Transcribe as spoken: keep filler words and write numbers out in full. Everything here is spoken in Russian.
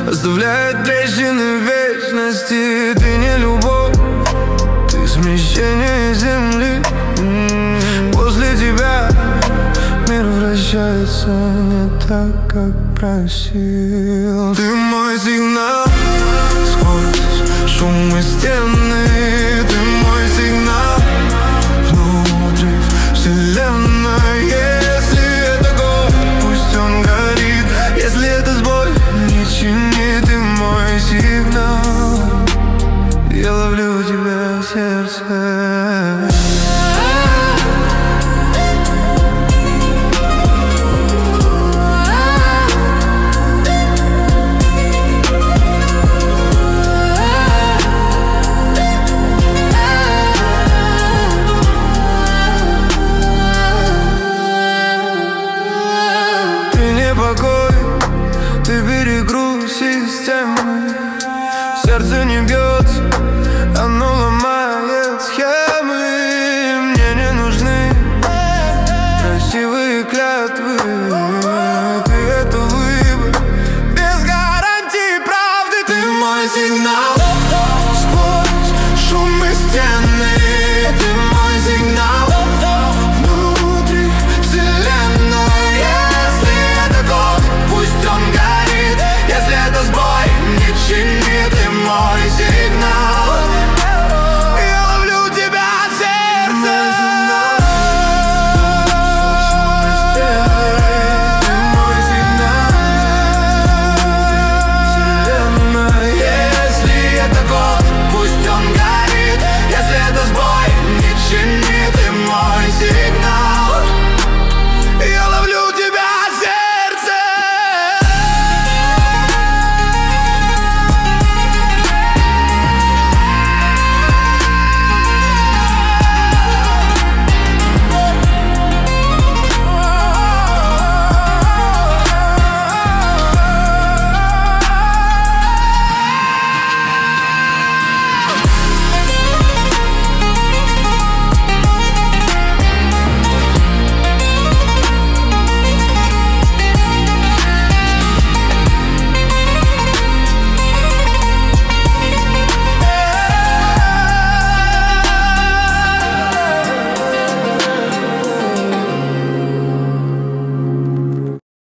оставляет трещины вечности. Ты не любовь, ты смещение земли. После тебя мир вращается не так, как просил. Ты мой сигнал сквозь шум и стены. Ты мой сигнал внутри вселенной. Если это год, пусть он горит. Если это сбой, не чини. Ты мой сигнал, я ловлю тебя в сердце. Ты перегруз системы. Сердце не бьется, оно ломает схемы. Мне не нужны красивые клятвы. Ты это выбор без гарантии правды. Ты мой сигнал